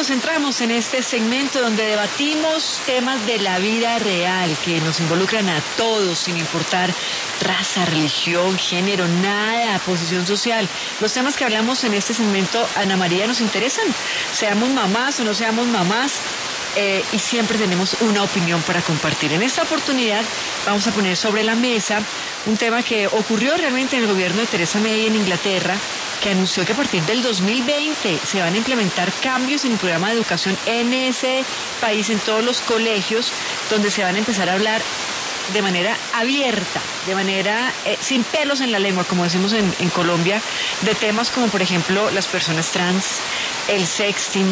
nos centramos en este segmento donde debatimos temas de la vida real que nos involucran a todos, sin importar raza, religión, género, nada, posición social. Los temas que hablamos en este segmento, Ana María, nos interesan, seamos mamás o no seamos mamás. Y siempre tenemos una opinión para compartir. En esta oportunidad vamos a poner sobre la mesa un tema que ocurrió realmente en el gobierno de Theresa May en Inglaterra, que anunció que a partir del 2020 se van a implementar cambios en el programa de educación en ese país, en todos los colegios, donde se van a empezar a hablar de manera abierta, de manera sin pelos en la lengua, como decimos en Colombia, de temas como por ejemplo las personas trans, el sexting,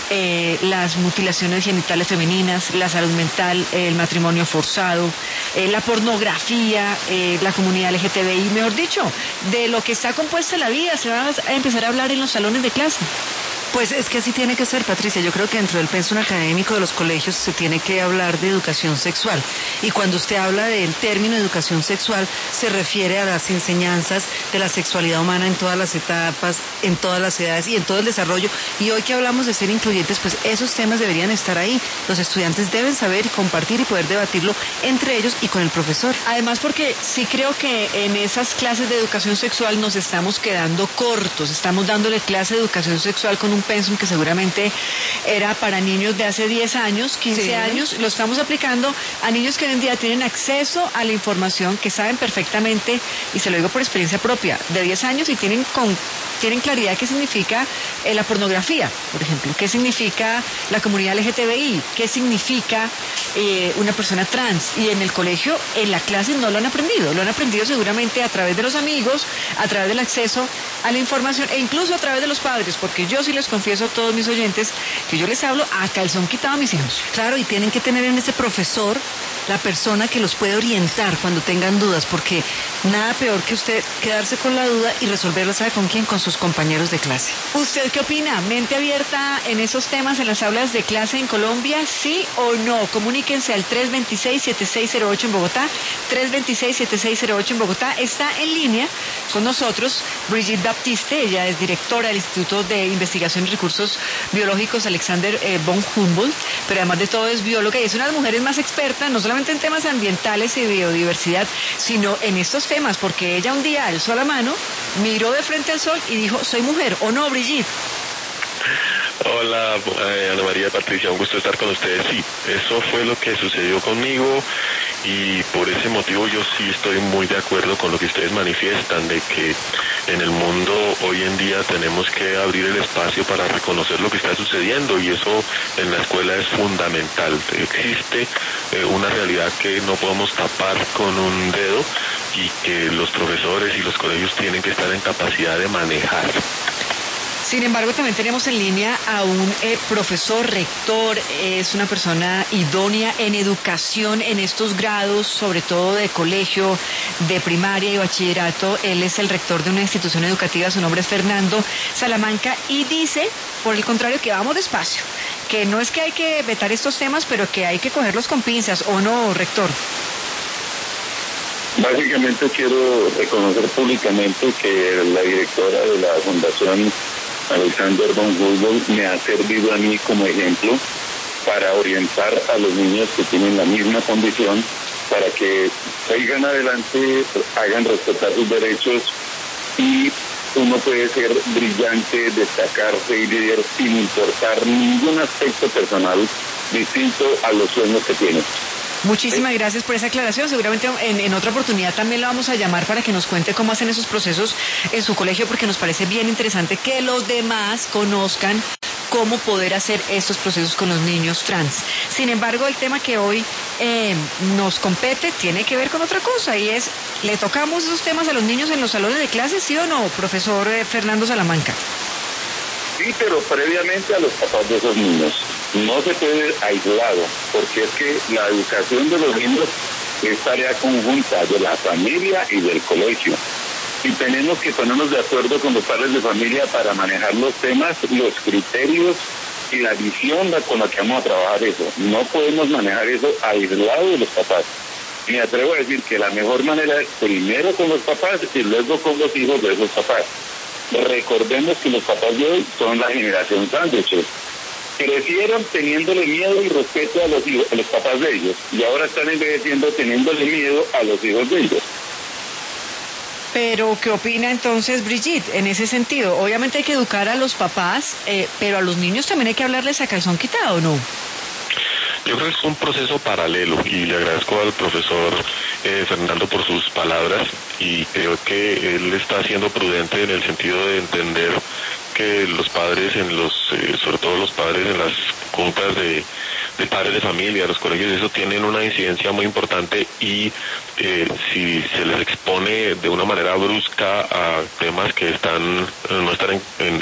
las mutilaciones genitales femeninas, la salud mental, el matrimonio forzado, la pornografía, la comunidad LGTBI, mejor dicho, de lo que está compuesta la vida, se va a empezar a hablar en los salones de clase. Pues es que así tiene que ser, Patricia. Yo creo que dentro del pensum académico de los colegios se tiene que hablar de educación sexual. Y cuando usted habla del término educación sexual, se refiere a las enseñanzas de la sexualidad humana en todas las etapas, en todas las edades y en todo el desarrollo. Y hoy que hablamos de ser incluyentes, pues esos temas deberían estar ahí. Los estudiantes deben saber y compartir y poder debatirlo entre ellos y con el profesor. Además, porque sí creo que en esas clases de educación sexual nos estamos quedando cortos. Estamos dándole clase de educación sexual con un pensum que seguramente era para niños de hace 10 años, 15 años, lo estamos aplicando a niños que hoy en día tienen acceso a la información, que saben perfectamente, y se lo digo por experiencia propia, de 10 años y tienen claridad qué significa la pornografía, por ejemplo, qué significa la comunidad LGTBI, qué significa una persona trans, y en el colegio, en la clase no lo han aprendido seguramente a través de los amigos, a través del acceso a la información e incluso a través de los padres, porque yo sí les confieso a todos mis oyentes que yo les hablo a calzón quitado a mis hijos. Claro, y tienen que tener en ese profesor la persona que los puede orientar cuando tengan dudas, porque nada peor que usted quedarse con la duda y resolverla, ¿sabe con quién? Con sus compañeros de clase. ¿Usted qué opina? ¿Mente abierta en esos temas en las aulas de clase en Colombia? ¿Sí o no? Comuníquense al 326-7608 en Bogotá. 326-7608 en Bogotá. Está en línea con nosotros Brigitte Baptiste, ella es directora del Instituto de Investigación y Recursos Biológicos Alexander von Humboldt, pero además de todo es bióloga y es una de las mujeres más expertas, no solamente en temas ambientales y biodiversidad, sino en estos temas, porque ella un día alzó la mano, miró de frente al sol y dijo, soy mujer, ¿o no, Brigitte? Hola, Ana María, Patricia, un gusto estar con ustedes. Sí, eso fue lo que sucedió conmigo y por ese motivo yo sí estoy muy de acuerdo con lo que ustedes manifiestan, de que en el mundo hoy en día tenemos que abrir el espacio para reconocer lo que está sucediendo y eso en la escuela es fundamental. Existe una realidad que no podemos tapar con un dedo y que los profesores y los colegios tienen que estar en capacidad de manejar. Sin embargo, también tenemos en línea a un profesor rector, es una persona idónea en educación en estos grados, sobre todo de colegio, de primaria y bachillerato. Él es el rector de una institución educativa, su nombre es Fernando Salamanca, y dice, por el contrario, que vamos despacio, que no es que hay que vetar estos temas, pero que hay que cogerlos con pinzas, ¿o no, rector? Básicamente quiero reconocer públicamente que la directora de la Fundación Alexander von Humboldt me ha servido a mí como ejemplo para orientar a los niños que tienen la misma condición para que sigan adelante, hagan respetar sus derechos y uno puede ser brillante, destacarse y líder sin importar ningún aspecto personal distinto a los sueños que tiene. Muchísimas gracias por esa aclaración. Seguramente en otra oportunidad también la vamos a llamar para que nos cuente cómo hacen esos procesos en su colegio, porque nos parece bien interesante que los demás conozcan cómo poder hacer estos procesos con los niños trans. Sin embargo, el tema que hoy nos compete tiene que ver con otra cosa y es, ¿le tocamos esos temas a los niños en los salones de clases, sí o no, profesor Fernando Salamanca? Sí, pero previamente a los papás de esos niños. No se puede aislado, porque es que la educación de los niños es tarea conjunta de la familia y del colegio. Y tenemos que ponernos de acuerdo con los padres de familia para manejar los temas, los criterios y la visión con la que vamos a trabajar eso. No podemos manejar eso aislado de los papás. Me atrevo a decir que la mejor manera es primero con los papás y luego con los hijos de esos papás. Recordemos que los papás de hoy son la generación sándwiches. crecieron teniéndole miedo y respeto a los hijos, a los papás de ellos, y ahora están envejeciendo teniéndole miedo a los hijos de ellos. Pero, ¿qué opina entonces Brigitte en ese sentido? Obviamente hay que educar a los papás, pero a los niños también hay que hablarles a calzón quitado, ¿no? Yo creo que es un proceso paralelo y le agradezco al profesor Fernando por sus palabras y creo que él está siendo prudente en el sentido de entender que los padres sobre todo los padres en las juntas de padres de familia, los colegios, eso tienen una incidencia muy importante y si se les expone de una manera brusca a temas que no están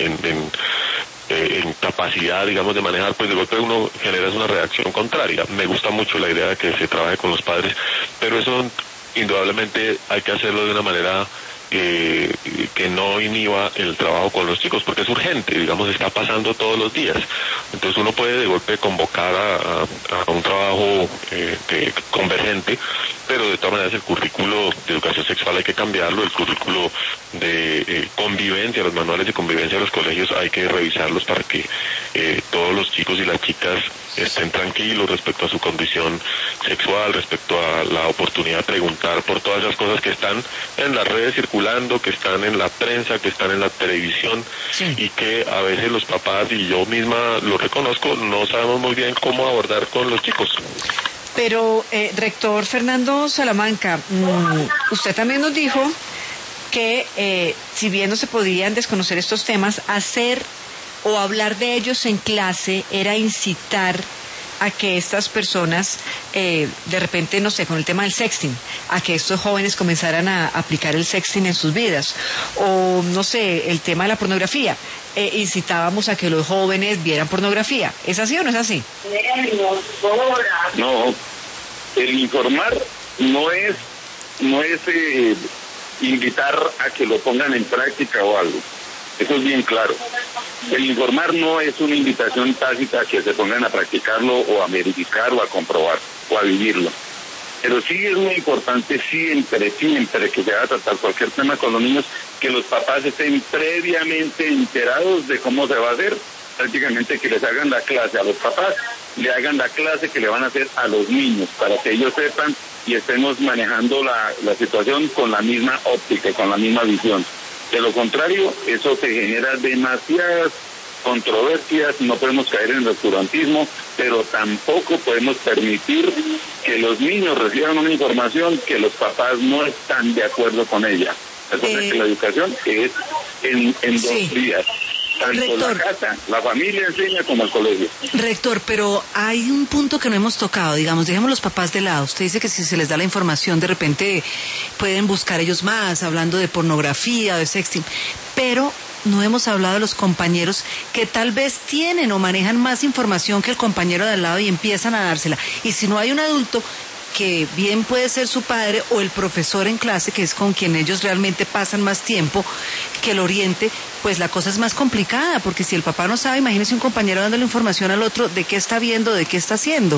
en capacidad, digamos, de manejar, pues de golpe uno genera una reacción contraria. Me gusta mucho la idea de que se trabaje con los padres, pero eso indudablemente hay que hacerlo de una manera que no inhiba el trabajo con los chicos, porque es urgente, digamos, está pasando todos los días. Entonces uno puede de golpe convocar a un trabajo convergente, pero de todas maneras el currículo de educación sexual hay que cambiarlo, el currículo de convivencia, los manuales de convivencia de los colegios hay que revisarlos para que todos los chicos y las chicas estén tranquilos respecto a su condición sexual, respecto a la oportunidad de preguntar por todas esas cosas que están en las redes circulando, que están en la prensa, que están en la televisión, sí, y que a veces los papás, y yo misma lo reconozco, no sabemos muy bien cómo abordar con los chicos. Pero, rector Fernando Salamanca, usted también nos dijo que si bien no se podían desconocer estos temas, hacer o hablar de ellos en clase era incitar a que estas personas, de repente, no sé, con el tema del sexting, a que estos jóvenes comenzaran a aplicar el sexting en sus vidas, o no sé, el tema de la pornografía, incitábamos a que los jóvenes vieran pornografía. ¿Es así o no es así? No, el informar no es invitar a que lo pongan en práctica o algo. Eso es bien claro. El informar no es una invitación tácita a que se pongan a practicarlo o a verificar o a comprobar o a vivirlo. Pero sí es muy importante siempre que se haga tratar cualquier tema con los niños, que los papás estén previamente enterados de cómo se va a hacer, prácticamente que les hagan la clase a los papás, le hagan la clase que le van a hacer a los niños, para que ellos sepan y estemos manejando la situación con la misma óptica, con la misma visión. De lo contrario, eso se genera demasiadas controversias, no podemos caer en el oscurantismo, pero tampoco podemos permitir que los niños reciban una información que los papás no están de acuerdo con ella. Recuerden que la educación es en dos vías. Tanto rector, la casa, la familia enseña como el colegio. Rector, pero hay un punto que no hemos tocado, digamos, dejemos los papás de lado. Usted dice que si se les da la información, de repente pueden buscar ellos más, hablando de pornografía, de sexting, pero no hemos hablado de los compañeros que tal vez tienen o manejan más información que el compañero de al lado y empiezan a dársela. Y si no hay un adulto que bien puede ser su padre o el profesor en clase, que es con quien ellos realmente pasan más tiempo, que lo oriente, pues la cosa es más complicada, porque si el papá no sabe, imagínese un compañero dándole información al otro de qué está viendo, de qué está haciendo.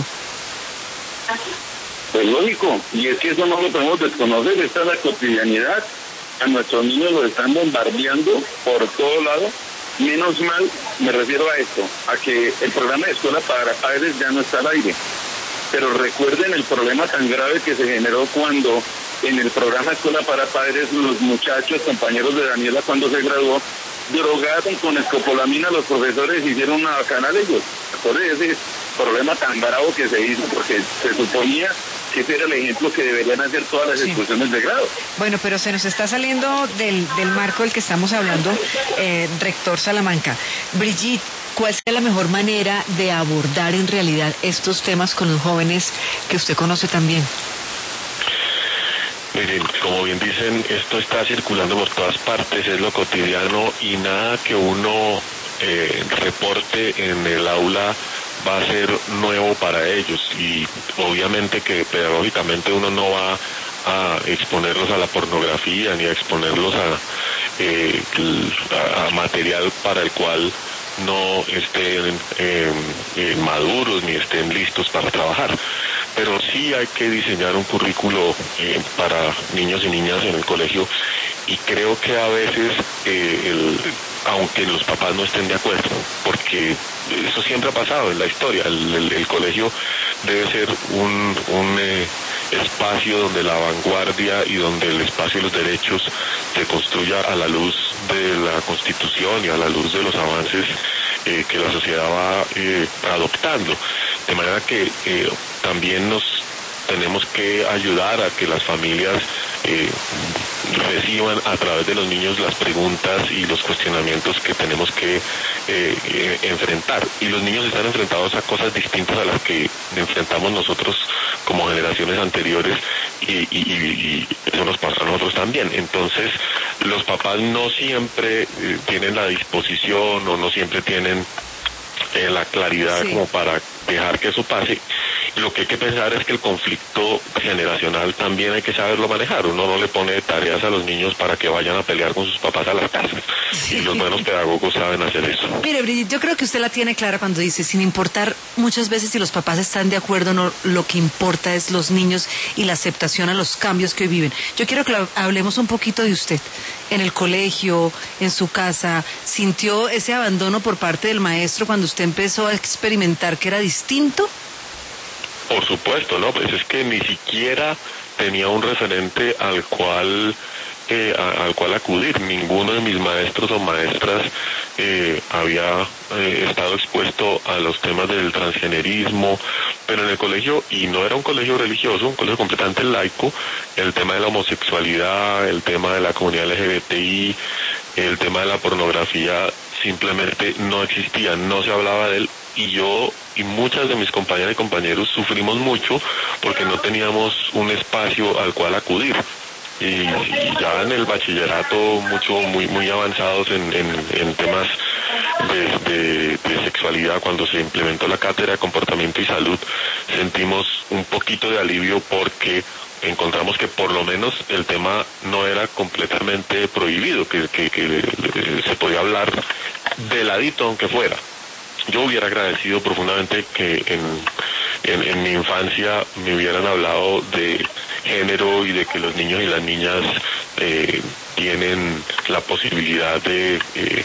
Pues lógico, y es que eso no lo podemos desconocer, está en la cotidianidad, a nuestros niños los están bombardeando por todo lado. Menos mal, me refiero a esto, a que el programa de escuela para padres ya no está al aire. Pero recuerden el problema tan grave que se generó cuando en el programa Escuela para Padres los muchachos, compañeros de Daniela cuando se graduó, drogaron con escopolamina a los profesores y hicieron una bacana de ellos. Por ese problema tan bravo que se hizo, porque se suponía que ese era el ejemplo que deberían hacer todas las excursiones de grado. Bueno, pero se nos está saliendo del marco del que estamos hablando, rector Salamanca. Brigitte, ¿cuál sería la mejor manera de abordar en realidad estos temas con los jóvenes que usted conoce también? Miren, como bien dicen, esto está circulando por todas partes, es lo cotidiano y nada que uno reporte en el aula va a ser nuevo para ellos y obviamente que pedagógicamente uno no va a exponerlos a la pornografía ni a exponerlos a material para el cual no estén maduros ni estén listos para trabajar. Pero sí hay que diseñar un currículo para niños y niñas en el colegio y creo que a veces, aunque los papás no estén de acuerdo, porque eso siempre ha pasado en la historia, el colegio debe ser un espacio donde la vanguardia y donde el espacio de los derechos se construya a la luz de la Constitución y a la luz de los avances que la sociedad va adoptando. De manera que también nos tenemos que ayudar a que las familias reciban a través de los niños las preguntas y los cuestionamientos que tenemos que enfrentar. Y los niños están enfrentados a cosas distintas a las que enfrentamos nosotros como generaciones anteriores y eso nos pasa a nosotros también. Entonces, los papás no siempre tienen la disposición o no siempre tienen la claridad como para dejar que eso pase. Lo que hay que pensar es que el conflicto generacional también hay que saberlo manejar. Uno no le pone tareas a los niños para que vayan a pelear con sus papás a las casas. Y los buenos pedagogos saben hacer eso. Mire, Brigitte, yo creo que usted la tiene clara cuando dice, sin importar muchas veces si los papás están de acuerdo o no, lo que importa es los niños y la aceptación a los cambios que hoy viven. Yo quiero que hablemos un poquito de usted. En el colegio, en su casa, ¿sintió ese abandono por parte del maestro cuando usted empezó a experimentar que era distinto? Por supuesto, ¿no? Pues es que ni siquiera tenía un referente al cual acudir. Ninguno de mis maestros o maestras había estado expuesto a los temas del transgenerismo, pero en el colegio, y no era un colegio religioso, un colegio completamente laico, el tema de la homosexualidad, el tema de la comunidad LGBTI, el tema de la pornografía simplemente no existía, no se hablaba de él, y yo y muchas de mis compañeras y compañeros sufrimos mucho porque no teníamos un espacio al cual acudir. Y ya en el bachillerato muy avanzados en temas de sexualidad, cuando se implementó la cátedra de comportamiento y salud, sentimos un poquito de alivio porque encontramos que por lo menos el tema no era completamente prohibido, que se podía hablar de ladito aunque fuera. Yo hubiera agradecido profundamente que en mi infancia me hubieran hablado de género y de que los niños y las niñas tienen la posibilidad de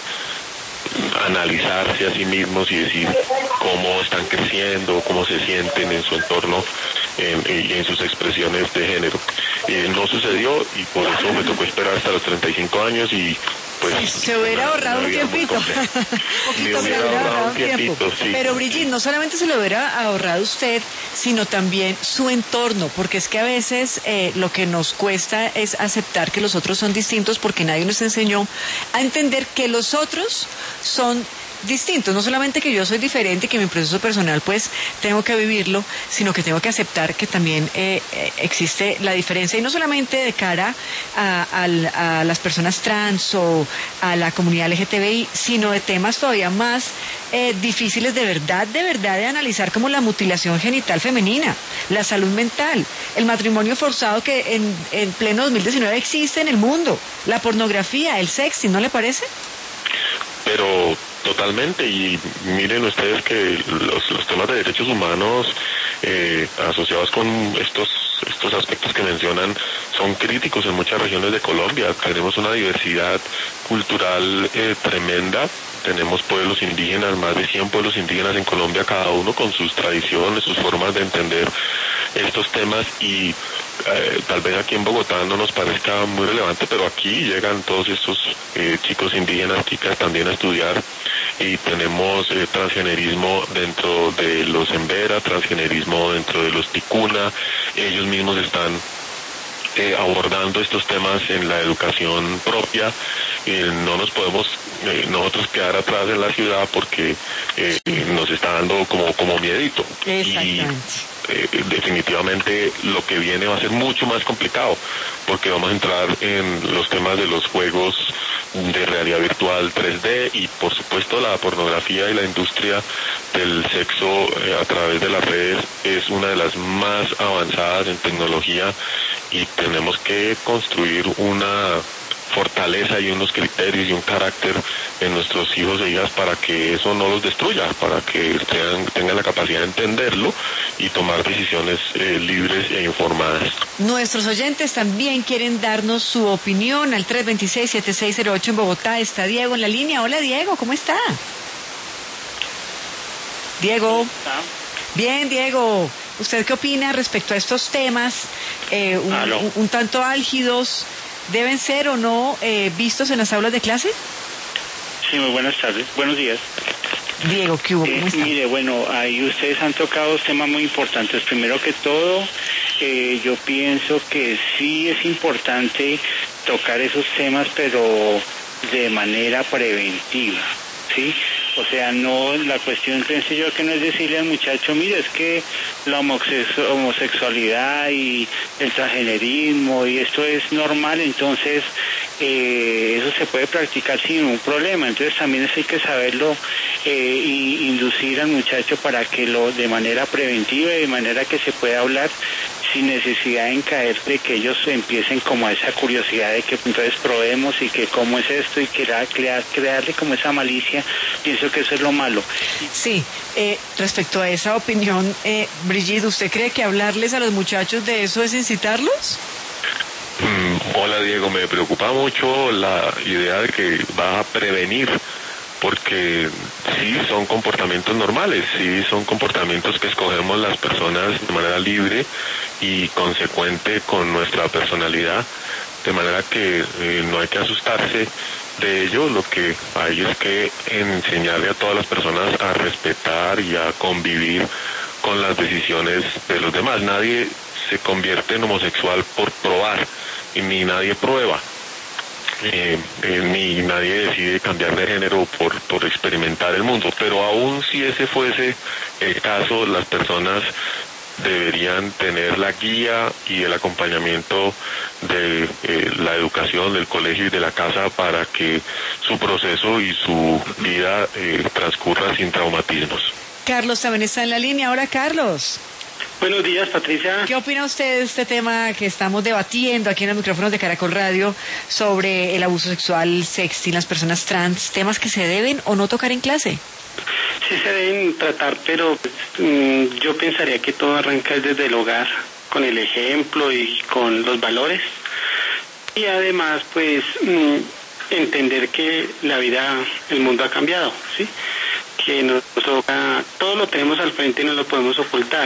analizarse a sí mismos y decir cómo están creciendo, cómo se sienten en su entorno y en sus expresiones de género. No sucedió y por eso me tocó esperar hasta los 35 años y pues se hubiera ahorrado un tiempito. Poquito se hubiera ahorrado un tiempo. Sí. Pero Brigitte, no solamente se lo hubiera ahorrado usted, sino también su entorno, porque es que a veces lo que nos cuesta es aceptar que los otros son distintos porque nadie nos enseñó a entender que los otros son distintos, no solamente que yo soy diferente, que mi proceso personal pues tengo que vivirlo, sino que tengo que aceptar que también existe la diferencia, y no solamente de cara a las personas trans o a la comunidad LGTBI, sino de temas todavía más difíciles de verdad de analizar, como la mutilación genital femenina, la salud mental, el matrimonio forzado que en pleno 2019 existe en el mundo, la pornografía, el sexting, ¿no le parece? Pero totalmente, y miren ustedes que los temas de derechos humanos asociados con estos aspectos que mencionan son críticos en muchas regiones de Colombia. Tenemos una diversidad cultural tremenda. Tenemos pueblos indígenas, más de 100 pueblos indígenas en Colombia, cada uno con sus tradiciones, sus formas de entender estos temas, y tal vez aquí en Bogotá no nos parezca muy relevante, pero aquí llegan todos estos chicos indígenas, chicas también a estudiar, y tenemos transgenerismo dentro de los Embera, transgenerismo dentro de los Ticuna. Ellos mismos están abordando estos temas en la educación propia. No nos podemos nosotros quedar atrás en la ciudad porque nos está dando como miedito. Y definitivamente lo que viene va a ser mucho más complicado, porque vamos a entrar en los temas de los juegos de realidad virtual 3D y por supuesto la pornografía y la industria del sexo a través de las redes es una de las más avanzadas en tecnología, y tenemos que construir una fortaleza y unos criterios y un carácter en nuestros hijos e hijas para que eso no los destruya, para que tengan la capacidad de entenderlo y tomar decisiones libres e informadas. Nuestros oyentes también quieren darnos su opinión al 326-7608 en Bogotá. Está Diego en la línea. Hola Diego, ¿cómo está? Diego. Bien, Diego. ¿Usted qué opina respecto a estos temas un tanto álgidos? ¿Deben ser o no vistos en las aulas de clase? Sí, muy buenas tardes. Buenos días. Diego, ¿qué hubo? ¿Cómo está? Mire, bueno, ahí ustedes han tocado temas muy importantes. Primero que todo, yo pienso que sí es importante tocar esos temas, pero de manera preventiva, ¿sí? O sea, no, la cuestión pienso yo que no es decirle al muchacho, mire, es que la homosexualidad y el transgenerismo y esto es normal, entonces eso se puede practicar sin ningún problema. Entonces también eso hay que saberlo y inducir al muchacho para que de manera preventiva y de manera que se pueda hablar sin necesidad de caer de que ellos empiecen como a esa curiosidad de que entonces probemos y que cómo es esto y crearle como esa malicia. Pienso que eso es lo malo. Sí, respecto a esa opinión, Brigitte, ¿usted cree que hablarles a los muchachos de eso es incitarlos? Hola Diego, me preocupa mucho la idea de que va a prevenir, porque sí son comportamientos normales, sí son comportamientos que escogemos las personas de manera libre y consecuente con nuestra personalidad, de manera que no hay que asustarse de ello. Lo que hay es que enseñarle a todas las personas a respetar y a convivir con las decisiones de los demás. Nadie se convierte en homosexual por probar, y ni nadie prueba. Ni nadie decide cambiar de género por experimentar el mundo, pero aún si ese fuese el caso, las personas deberían tener la guía y el acompañamiento de la educación, del colegio y de la casa para que su proceso y su vida transcurra sin traumatismos. Carlos también está en la línea. Ahora, Carlos. Buenos días, Patricia. ¿Qué opina usted de este tema que estamos debatiendo aquí en los micrófonos de Caracol Radio sobre el abuso sexual, sexting, las personas trans, temas que se deben o no tocar en clase? Sí se deben tratar, pero yo pensaría que todo arranca desde el hogar, con el ejemplo y con los valores. Y además, pues, entender que la vida, el mundo ha cambiado, ¿sí? Que nos toca, todo lo tenemos al frente y no lo podemos ocultar.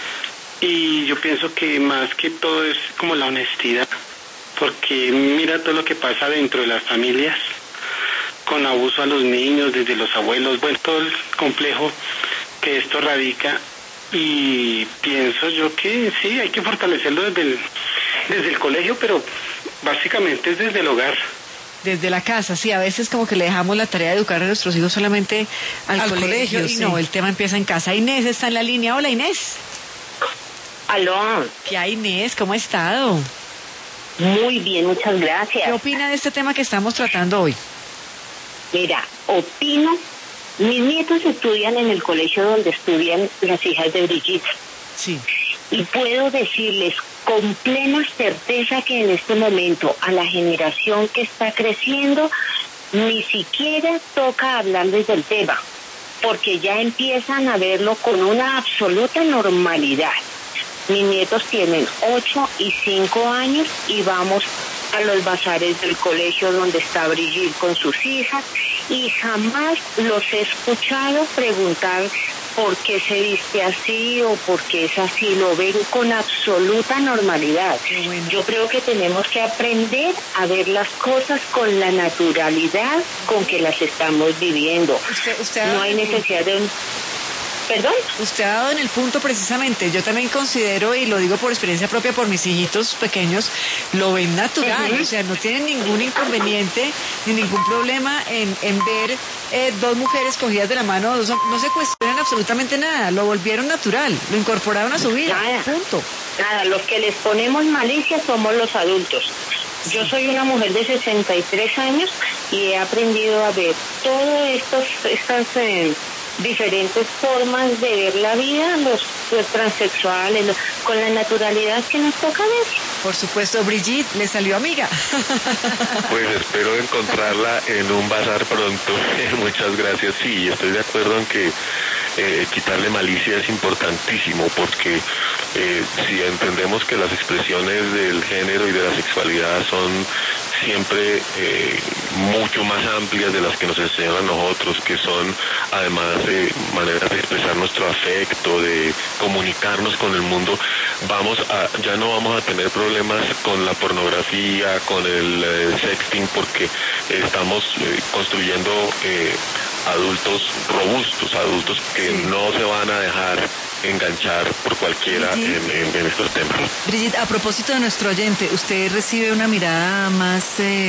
Y yo pienso que más que todo es como la honestidad, porque mira todo lo que pasa dentro de las familias, con abuso a los niños, desde los abuelos, bueno, todo el complejo que esto radica, y pienso yo que sí, hay que fortalecerlo desde el colegio, pero básicamente es desde el hogar. Desde la casa, sí, a veces como que le dejamos la tarea de educar a nuestros hijos solamente al colegio y sí. No, el tema empieza en casa. Inés está en la línea. Hola, Inés. Aló. ¿Qué hay, Inés? ¿Cómo ha estado? Muy bien, muchas gracias. ¿Qué opina de este tema que estamos tratando hoy? Mira, opino, mis nietos estudian en el colegio donde estudian las hijas de Brigitte. Sí. Y puedo decirles con plena certeza que en este momento a la generación que está creciendo ni siquiera toca hablarles del tema, porque ya empiezan a verlo con una absoluta normalidad. Mis nietos tienen 8 y 5 años y vamos a los bazares del colegio donde está Brigitte con sus hijas y jamás los he escuchado preguntar por qué se viste así o por qué es así, lo ven con absoluta normalidad. Bueno. Yo creo que tenemos que aprender a ver las cosas con la naturalidad con que las estamos viviendo. Usted no hay necesidad de un... ¿Perdón? Usted ha dado en el punto precisamente. Yo también considero, y lo digo por experiencia propia, por mis hijitos pequeños, lo ven natural. O sea, no tienen ningún inconveniente ni ningún problema en ver dos mujeres cogidas de la mano. No se cuestionan absolutamente nada. Lo volvieron natural, lo incorporaron a su vida. Nada, punto. Nada, los que les ponemos malicia somos los adultos. Yo soy una mujer de 63 años y he aprendido a ver todas estas diferentes formas de ver la vida, los transexuales, con la naturalidad que nos toca ver. Por supuesto, Brigitte, le salió amiga. Pues espero encontrarla en un bazar pronto. Muchas gracias. Sí, estoy de acuerdo en que quitarle malicia es importantísimo, porque si entendemos que las expresiones del género y de la sexualidad son siempre mucho más amplias de las que nos enseñan a nosotros, que son además maneras de expresar nuestro afecto, de comunicarnos con el mundo, ya no vamos a tener problemas con la pornografía, con el sexting, porque estamos construyendo adultos robustos, adultos que no se van a dejar enganchar por cualquiera en estos temas. Brigitte, a propósito de nuestro oyente, ¿usted recibe una mirada más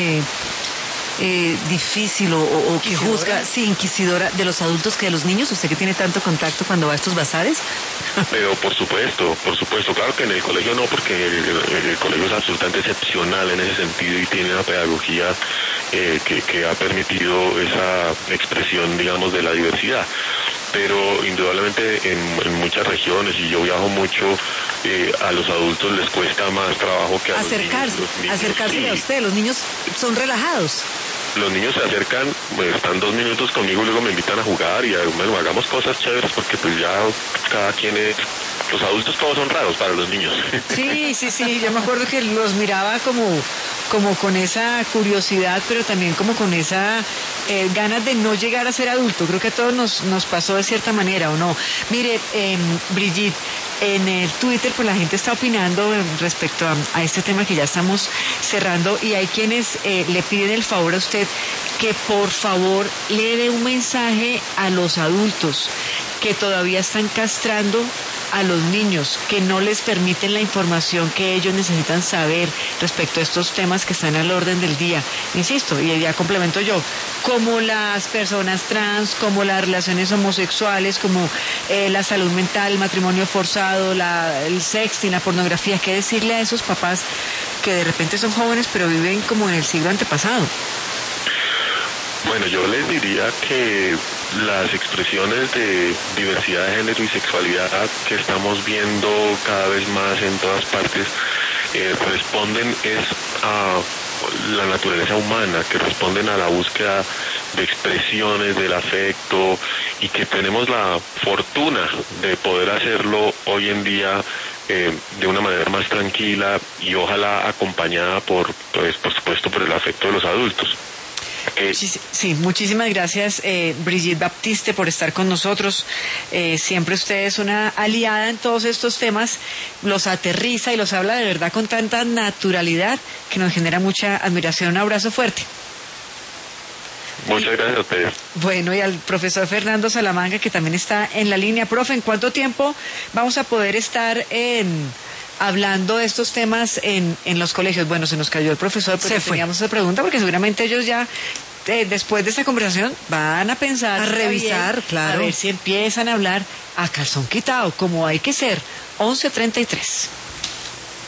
difícil o que juzga, inquisidora de los adultos que de los niños? ¿Usted que tiene tanto contacto cuando va a estos bazares? Pero por supuesto, claro que en el colegio no, porque el colegio es absolutamente excepcional en ese sentido y tiene una pedagogía que ha permitido esa expresión, digamos, de la diversidad. Pero indudablemente en muchas regiones, y yo viajo mucho, a los adultos les cuesta más trabajo que a los niños. Acercarse a usted, los niños son relajados. Los niños se acercan, están 2 minutos conmigo y luego me invitan a jugar y bueno, hagamos cosas chéveres, porque pues ya cada quien es... Los adultos todos son raros para los niños. Sí, yo me acuerdo que los miraba como con esa curiosidad, pero también como con esa ganas de no llegar a ser adulto. Creo que a todos nos pasó de cierta manera, ¿o no? Mire, Brigitte, en el Twitter pues la gente está opinando respecto a este tema que ya estamos cerrando, y hay quienes le piden el favor a usted que por favor le dé un mensaje a los adultos que todavía están castrando a los niños, que no les permiten la información que ellos necesitan saber respecto a estos temas que están al orden del día. Insisto, y ya complemento yo, como las personas trans, como las relaciones homosexuales, como la salud mental, el matrimonio forzado, el sexting, la pornografía. ¿Qué decirle a esos papás que de repente son jóvenes pero viven como en el siglo antepasado? Bueno, yo les diría que las expresiones de diversidad de género y sexualidad que estamos viendo cada vez más en todas partes responden a la naturaleza humana, que responden a la búsqueda de expresiones del afecto, y que tenemos la fortuna de poder hacerlo hoy en día de una manera más tranquila y ojalá acompañada por supuesto por el afecto de los adultos. Sí, muchísimas gracias, Brigitte Baptiste, por estar con nosotros. Siempre usted es una aliada en todos estos temas, los aterriza y los habla de verdad con tanta naturalidad que nos genera mucha admiración. Un abrazo fuerte. Muchas gracias a ustedes. Bueno, y al profesor Fernando Salamanca, que también está en la línea. Profe, ¿en cuánto tiempo vamos a poder estar hablando de estos temas en los colegios? Bueno, se nos cayó el profesor, pero teníamos esa pregunta porque seguramente ellos ya después de esta conversación van a pensar, a revisar, bien, claro, a ver si empiezan a hablar a calzón quitado, como hay que ser. 11:33.